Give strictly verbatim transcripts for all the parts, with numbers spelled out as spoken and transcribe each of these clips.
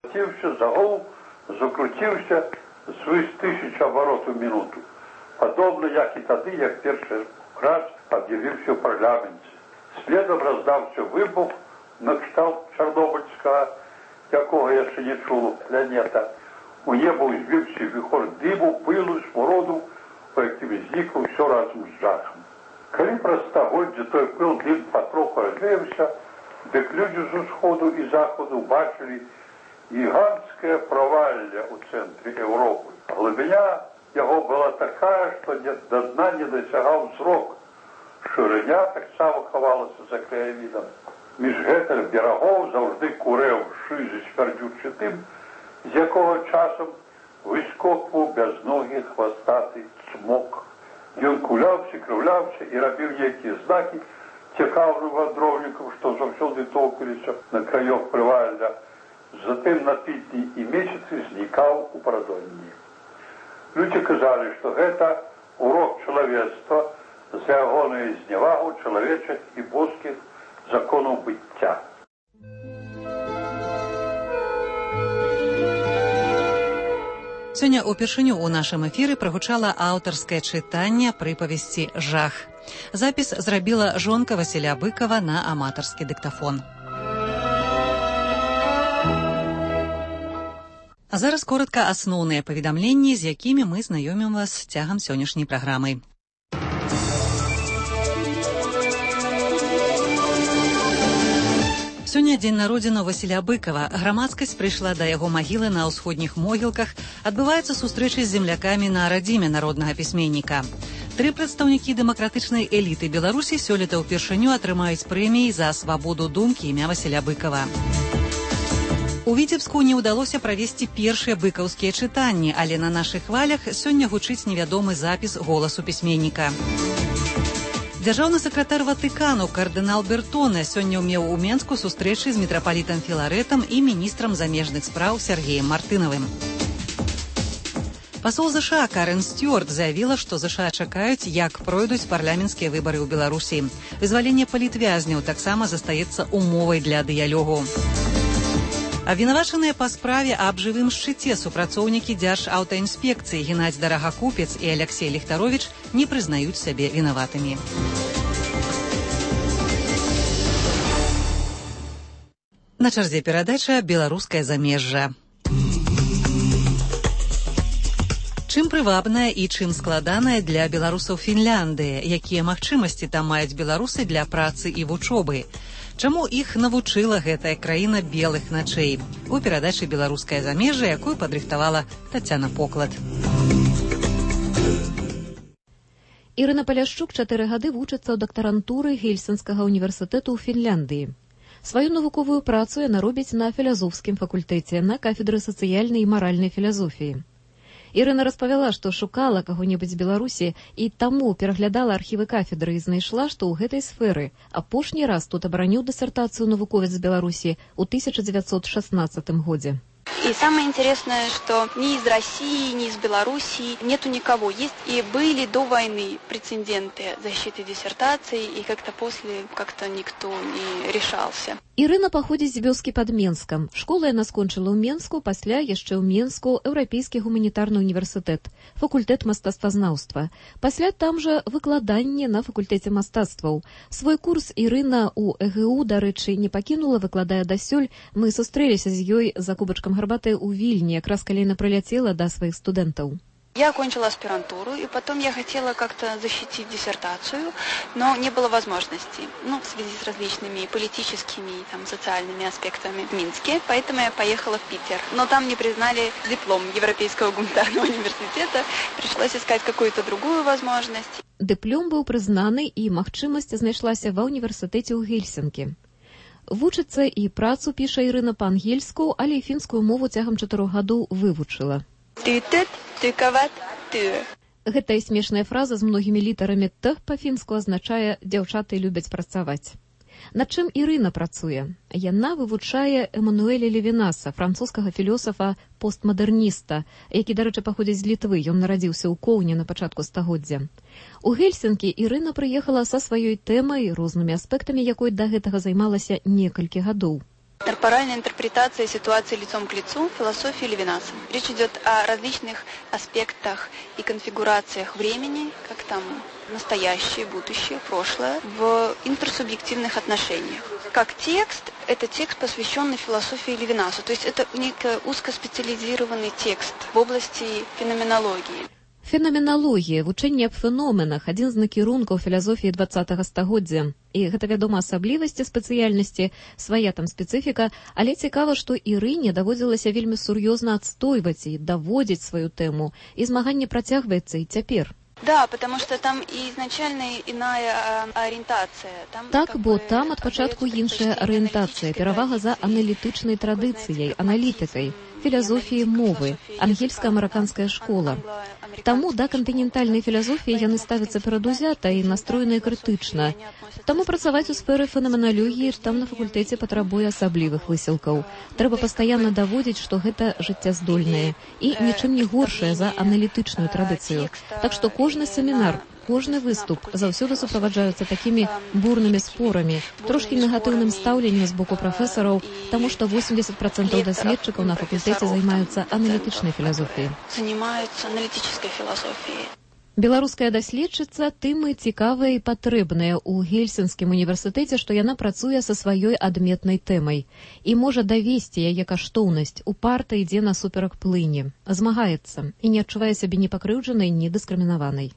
Тівся за гол, закрутився свої тисячі оборотів в минуту. Подобно, як і тоді, як перший раз об'явився в парламенті. Слідом роздався вибух на кшталт Чорнобильського, якого я ще не чув, планета. У небо узбився вихор диму, пилу, смороду, по яким зникло все разом з жахом. Коли простогоддя той пил дим потроху розвіявся, дик люди з усходу і заходу бачили гігантське провалля у центрі Європи. Глибина його була така, що до дна не досягав зрок. Шириня так само ховалася за краєвидом. Між гэтых берегов завжди курив шизі смердючий тим, з якого часом вискокував безногий хвостатий цмок. Він кулявся, кривлявся і робив які знаки цікавим вандровникам, що завжди товкалися на краях привалля. Затим на тижні і місяці зникав у продонні. Люди казали, що це урок чоловічства за агоною зневагу чоловічих і божських законів буття. Сёння упершыню ў нашым эфіры прагучала аўтарскае чытанне прыпавесці «Жах». Запіс зрабіла жонка Васіля Быкова на аматарскі дыктафон. А зараз коротка асноўныя паведамленні, з якімі мы знаёмім вас цягам сённяшняй праграмы. Сёння дзень народзінаў Васіля Быкова. Грамадскасць прыйшла да яго магілы на ўсходніх могілках. Адбываюцца сустрэчы з землякамі на радзіме народнага пісьменніка. Тры прадстаўнікі дэмакратычнай эліты Беларусі сёлета ўпершыню атрымаюць прэміі за свабоду думкі імя Васіля Быкова. У Віцебску не ўдалося правесці першыя быкаўскія чытанні, але на нашых хвалях сёння гучыць невядомы запіс голасу пісьменніка. Дзяржаўны сакратар Ватыкану кардынал Бертоне сёння меў у Менску сустрэчы з мітрапалітам Філарэтам і міністрам замежных спраў Сергеем Мартынавым. Пасол ЗША Карен Стюарт заявіла, што ЗША чакаюць, як пройдуць парламенцкія выбары ў Беларусі. Вызваленне палітвязняў таксама застаецца умовай для дыялогу. Абвінавачаныя па справе аб жывым шчыце супрацоўнікі Дзяржаўтаінспекцыі Геннадзь Дарагакупец і Аляксей Ліхтаровіч не прызнаюць сябе вінаватымі. На чарзе перадача «Беларускае замежжа». Чым прывабная і чым складаная для беларусаў Фінляндыя? Якія магчымасці там маюць беларусы для працы і вучобы? Чаму іх навучыла гэтая краіна белых начэй? У перадачы «Беларускае замежжа», якую падрыхтавала Тацяна Поклад. Ірына Паляшчук чатыры гады вучыцца ў дактарантуры Гельсінскага універсітэту ў Фінляндыі. Сваю навуковую працу яна робіць на філазофскім факультэце, на кафедры сацыяльнай і маральнай філазофіі. Ірына распавяла, што шукала каго-небудзь з Беларусі і таму пераглядала архівы кафедры і знайшла, што ў гэтай сферы апошні раз тут абараніў дысертацыю навуковец з Беларусі ў тысяча дзевяцьсот шестнадцатым годзе. И самое интересное, что ни из России, ни из Белоруссии нету никого. Есть и были до войны прецеденты защиты диссертаций, и как-то после как-то никто не решался. Ірына паходзіць з вёскі пад Менскам. Школу яна скончыла ў Менску, пасля яшчэ ў Менску Еўрапейскі гуманітарны універсітэт, факультэт мастацтвазнаўства. Пасля там жа выкладанне на факультэце мастацтваў. Свой курс Ірына ў ЭГУ, дарэчы, не пакінула, выкладае дасюль. Мы сустрэліся з ёй за кубачкам гарбаты ў Вільні, якраз калі яна прыляцела да сваіх студэнтаў. Я окончила аспирантуру, и потом я хотела как-то защитить диссертацию, но не было возможности, ну, в связи с различными политическими и там, социальными аспектами в Минске, поэтому я поехала в Питер. Но там не признали диплом Европейского гуманитарного университета, пришлось искать какую-то другую возможность. Дыплом быў прызнаны, і магчымасць знайшлася ва універсітэце ў Гельсінкі. Вучыцца і працу піша Ірына па-ангельску, але і фінскую мову цягам чатырох гадоў вывучыла. Ты-ты, ты-кават, ты. Гэтая смешная фраза з многімі літарамі «т» па-фінску азначае «дзяўчаты любяць працаваць». Над чым Ірына працуе? Яна вывучае Эмануэля Левінаса, французскага філёсафа-постмадэрніста, які, дарэчы, паходзіць з Літвы, ён нарадзіўся ў Коўне на пачатку стагоддзя. У Гельсінкі Ірына прыехала са сваёй тэмай, рознымі аспектамі якой да гэтага займалася некалькі гадоў. Корпоральная интерпретация ситуации лицом к лицу философии Левинаса. Речь идет о различных аспектах и конфигурациях времени, как там настоящее, будущее, прошлое, в интерсубъективных отношениях. Как текст, это текст, посвященный философии Левинаса, то есть это некий узкоспециализированный текст в области феноменологии. Феноменалогія, вучэнне аб феноменах, адзін з накірункаў філасофіі двадцатага стагоддзя. І гэта, вядома, асаблівасці спецыяльнасці, свая там спецыфіка, але цікава, што Ірыне даводзілася вельмі сур'ёзна адстойваць і даводзіць сваю тэму, і змаганне працягваецца і цяпер. Да, потому что там изначально иная ориентация. Там, так, бо там ад пачатку іншая арыентацыя, перавага за аналітычнай традыцыяй, аналітыкай, філасофіі мовы, ангельска-амерыканская школа. Таму да кантынентальнай філасофіі яны ставяцца перадузята і настроеныя крытычна. Таму працаваць у сферы фенаменалогіі там на факультэце патрабуе асаблівых высілкаў. Трэба пастаянна даводзіць, што гэта жыццяздольнае і нічым не горшае за аналітычную традыцыю. Так што кожны семінар, кожны выступ заўсёды суправаджаюцца такімі бурнымі спорамі, трошкі негатыўным стаўленнем з боку прафесараў, таму што восемьдесят процентов даследчыкаў на факультэце займаюцца аналітычнай філасофіяй. Занимаются аналитической философией. Беларуская даследчыца тым і цікавая і патрэбная ў Гельсінскім універсітэце, што яна працуе са сваёй адметнай тэмай і можа давесці яе каштоўнасць, упарта ідзе насуперак плыні, змагаецца і не адчувае сябе ні пакрыўджанай, ні дыскрымінаванай.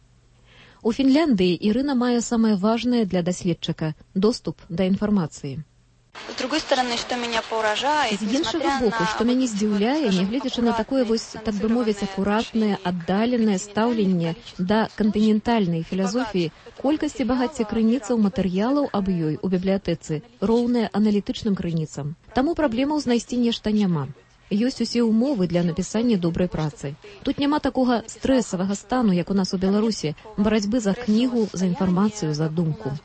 У Фінляндыі Ірына мае самае важнае для даследчыка – доступ да інфармацыі. С другой стороны, что меня поражает, з іншага боку, што мяне здзіўляе, нягледзячы на такое вось, так бы мовіць, акуратнае, аддаленае стаўленне да кантынентальнай філасофіі, колькасць і багацце крыніцаў матэрыялаў аб ёй у бібліятэцы роўныя аналітычным крыніцам. Таму праблемаў знайсці нешта няма. Ёсць усе ўмовы для напісання добрай працы. Тут няма такога стрэсавага стану, як у нас у Беларусі, барацьбы за кнігу, за інфармацыю, за думку.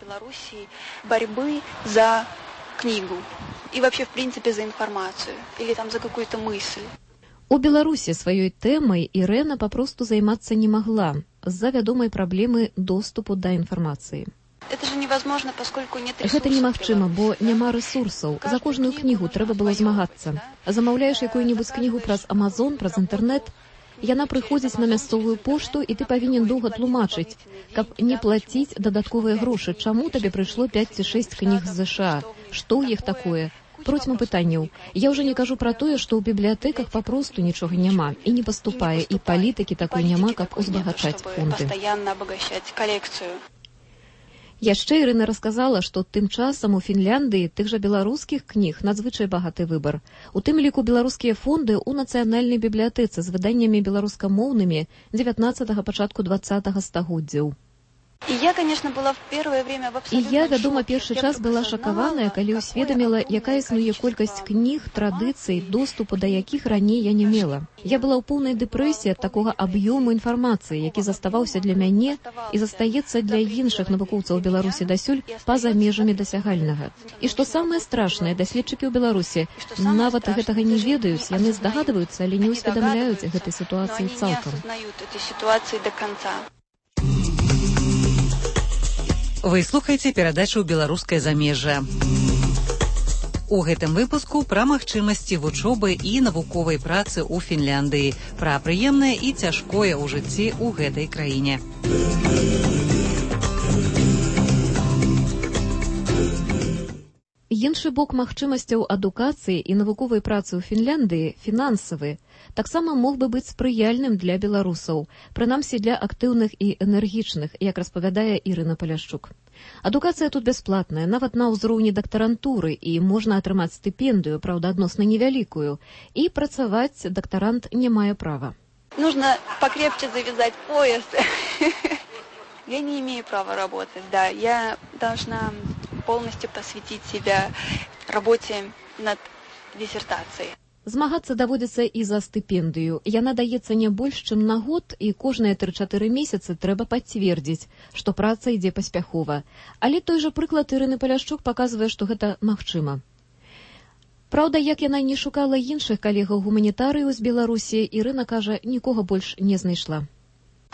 Борьбы за книгу и вообще, в принципе, за информацию или там за какую-то мысль. У Беларусі сваёй тэмай Ірэна папросту займацца не магла з-за вядомай праблемы доступу да інфармацыі. Это же невозможно, поскольку нет ресурсов. Гэта немагчыма, бо няма рэсурсаў. За кожную кнігу трэба было змагацца. Замаўляеш якую-небудзь кнігу праз Амазон, праз інтэрнэт, яна прыходзіць на мясцовую пошту, і ты павінен доўга тлумачыць, каб не плаціць дадатковыя грошы. Чаму табе прыйшло пяць ці шэсць кніг з ЗША? Што ў іх такое? Процьма пытанняў. Я ўжо не кажу пра тое, што ў бібліятэках папросту нічога няма і не паступае, і палітыкі такой няма, каб узбагачаць фонды. Пастаянна абагачаць калекцыю. Яшчэ Ірына расказала, што тым часам у Фінляндыі тых жа беларускіх кніг надзвычай багаты выбар. У тым ліку беларускія фонды ў нацыянальнай бібліятэцы з выданнямі беларускамоўнымі дзевятнаццатага пачатку двадцатага стагоддзяў. И я, конечно, была в первое время в абсолютном І я, вядома, першы час была шакаваная, калі ўсведаміла, якая існуе колькасць кніг, традыцый, доступу да якіх раней я не мела. Я была ў поўнай дэпрэсіі ад такога аб'ёму інфармацыі, які заставаўся для мяне і застаецца для іншых навукоўцаў Беларусі дасюль па-за межамі дасягальнага. І што самае страшнае, даследчыкі ў Беларусі нават гэтага не ведаюць, яны здагадваюцца, але не ўсведамляюць гэтай сітуацыі цалкам. Вы слухаеце перадачу «Беларускае замежжа». У гэтым выпуску пра магчымасці вучобы і навуковай працы ў Фінляндыі, пра прыемнае і цяжкое ў жыцці ў гэтай краіне. Іншы бок магчымасцяў адукацыі і навуковай працы ў Фінляндыі – фінансавы. Таксама мог бы быць спрыяльным для беларусаў, прынамсі для актыўных і энергічных, як распавядае Ірына Паляшчук. Адукацыя тут бясплатная, нават на ўзроўні дактарантуры, і можна атрымаць стыпендыю, праўда, адносна невялікую, і працаваць дактарант не мае права. Нужно покрепче завязать пояс. Я не имею права работать, да, я должна полностью посвятить себя работе над диссертацией. Змагацца даводзіцца і за стыпендыю. Яна даецца не больш, чым на год, і кожныя тры-чатыры месяцы трэба пацвердзіць, што праца ідзе паспяхова. Але той жа прыклад Ірыны Паляшчук паказвае, што гэта магчыма. Праўда, як яна не шукала іншых калегаў-гуманітарыяў з Беларусі, Ірына кажа, нікога больш не знайшла.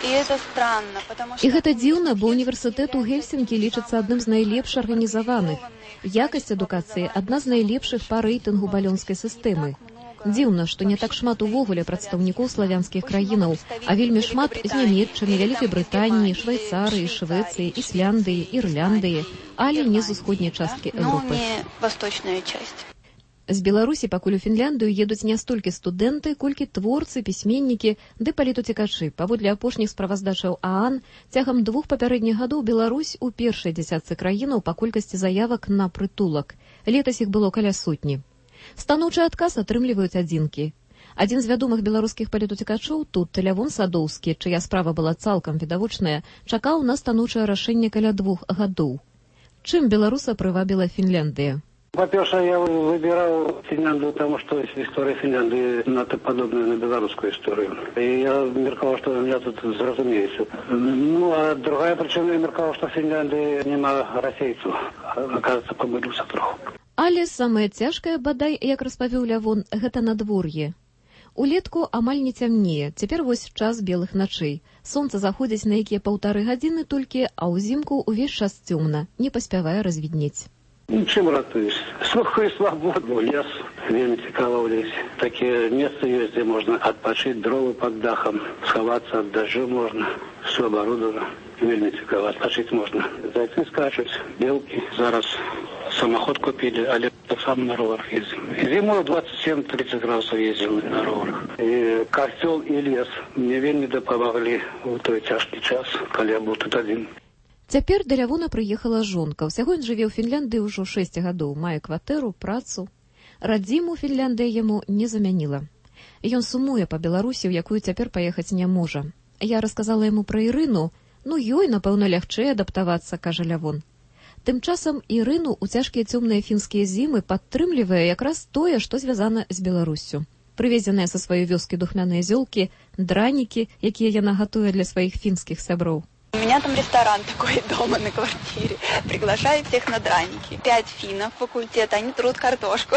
И это странно, потому что... І гэта дзіўна, бо універсітэт у Гельсінкі лічыцца адным з найлепш арганізаваных. Якасць адукацыі адна з найлепшых па рэйтынгу балёнскай сістэмы. Дзіўна, што не так шмат увогуле прадстаўнікоў славянскіх краінаў, а вельмі шмат з Нямецчыны, Вялікай Брытаніі, Швейцарыі, Швецыі, Ісляндыі, Ірландыі, але не з усходняй часткі Еўропы. Ну, не восточная часть. З Беларусі пакуль у Фінляндыю едуць не столькі студэнты, колькі творцы, пісьменнікі ды палітуцікачы. Паводле апошніх справаздачаў ААН, цягам двух папярэдніх гадоў Беларусь у першай дзясятцы краінаў па колькасці заявак на прытулак. Летась іх было каля сотні. Станоўчы адказ атрымліваюць адзінкі. Адзін з вядомых беларускіх палітуцікачоў тут, Лявон Садоўскі, чыя справа была цалкам відавочная, чакаў на станоўчае рашэнне каля двух гадоў. Чым беларуса прывабіла Фінляндыя? Во-первых, я выбирал Финляндию, потому что история Финляндии надто подобная на белорусскую историю. И я меркал, что меня тут зразумеется. Ну, а другая причина, я меркал, что в Финляндии нема расейцев. Оказывается, помылился троху. Але самае цяжкае, бадай, як распавёў Лявон, гэта надвор'е. Улетку амаль не цямнее, цяпер вось час белых начэй. Сонца заходзіць на якія паўтары гадзіны толькі, а ўзімку ўвесь час цёмна, не паспявае развіднець. Чым ратуюсь? Слухаю свабоду, лес, вельмі цікава ў лесе. Такія месцы ёсць, дзе можна адпачыць, дровы пад дахам, схавацца ад дажджу можна, все абарудовано. Вельмі цікава, адпачыць можна. Зайцы скачуць, белкі. Зараз самоход купілі, але таксама на роварах ездзім. Зімою двадцать семь тридцать градусов ездзіў на роварах. І касцёл і лес мне вельмі дапамаглі ў той цяжкі час, калі я быў тут адзін. Цяпер да Лявона прыехала жонка. Усяго ён жыве ў Фінляндыі ўжо шэсць гадоў, мае кватэру, працу. Радзіму Фінляндыя яму не замяніла. Ён сумуе па Беларусі, у якую цяпер паехаць не можа. Я расказала яму пра Ірыну. Ну, ёй, напэўна, лягчэй адаптавацца, кажа Лявон. Тым часам Ірыну ў цяжкія цёмныя фінскія зімы падтрымлівае якраз тое, што звязана з Беларуссю. Прывезеныя са сваёй вёскі духмяныя зёлкі, дранікі, якія яна гатуе для сваіх фінскіх сяброў. У меня там ресторан такой дома на квартире. Приглашаю всех на драники. Пять финнов факультета, они трут картошку.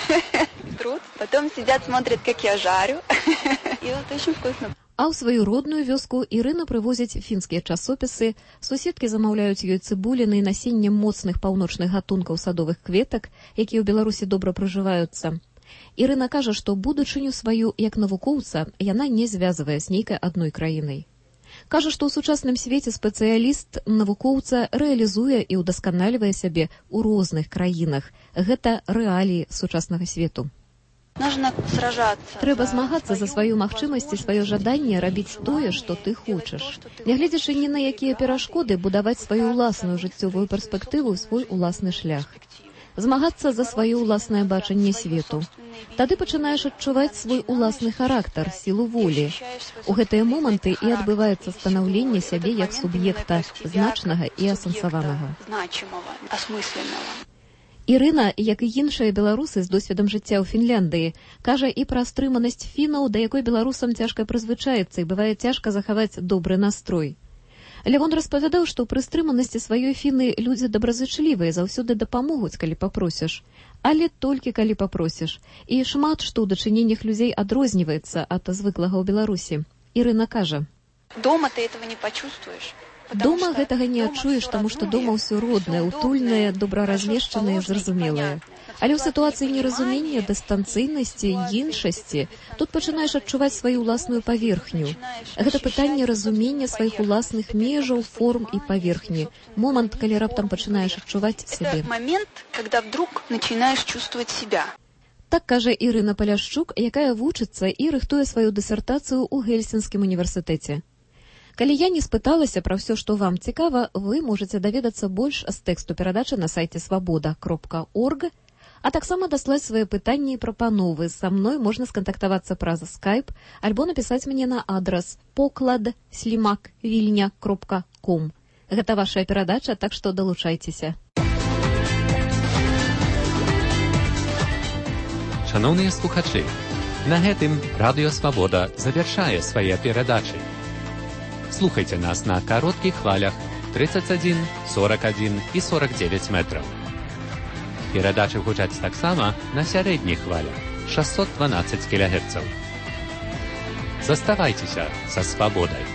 Трут. Потом сидят, смотрят, как я жарю. И вот очень вкусно. А ў сваю родную вёску Ірына прывозіць фінскія часопісы, суседкі замаўляюць ёй цыбуліны і насенне моцных паўночных гатункаў садовых кветак, якія ў Беларусі добра прыжываюцца. Ірына кажа, што будучыню сваю, як навукоўца, яна не звязвае з нейкай адной краінай. Кажа, што ў сучасным свеце спецыяліст навукоўца рэалізуе і ўдасканальвае сябе ў розных краінах. Гэта рэаліі сучаснага свету. Трэба змагацца за сваю магчымасць і сваё жаданне рабіць тое, што ты хочаш. Нягледзячы ні на якія перашкоды, будаваць сваю ўласную жыццёвую перспектыву, свой уласны шлях. Змагацца за сваё ўласнае бачанне свету. Тады пачынаеш адчуваць свой уласны характар, сілу волі. У гэтыя моманты і адбываецца станаўленне сябе як суб'екта, значнага і асэнсаванага. Ірына, як і іншыя беларусы з досведам жыцця ў Фінляндыі, кажа і пра стрыманасць фінаў, да якой беларусам цяжка прызвычаіцца і бывае цяжка захаваць добры настрой. Лявон распавядаў, што пры стрыманасці сваёй фіны людзі добразычлівыя, заўсёды дапамогуць, калі папросіш. Але толькі калі папросіш. І шмат што ў дачыненнях людзей адрозніваецца ад звыклага ў Беларусі. Ірына кажа: «Дома ты этого не почувствуешь». Дома гэтага не адчуеш, таму што дома ўсё роднае, утульнае, добраразмешчанае, зразумелае. Але ў сітуацыі неразумення, дыстанцыйнасці, іншасці, тут пачынаеш адчуваць сваю ўласную паверхню. Гэта пытанне разумення сваіх уласных межаў, форм і паверхні. Момант, калі раптам пачынаеш адчуваць сябе. Момент, когда вдруг начинаешь чувствовать себя. Так кажа Ірына Паляшчук, якая вучыцца і рыхтуе сваю дысертацыю ў Гельсінскім універсітэце. Калі я не спыталася пра ўсё, што вам цікава, вы можаце даведацца больш з тэксту перадачы на сайце свабода кропка орг, а таксама даслаць свае пытанні і прапановы. Са мной можна скантактавацца праз скайп альбо напісаць мне на адрас поклад слімак вільня кропка ком. Гэта ваша перадача, так што далучайцеся. Шановныя слухачы, на гэтым Радыё Свабода завяршае свае перадачы. Слухайте нас на коротких хвалях тридцать один, сорок один и сорок девять метров. Передачи гучаць таксама на сярэдніх хвалях шестьсот двенадцать килогерцев. Заставайтеся со свободой.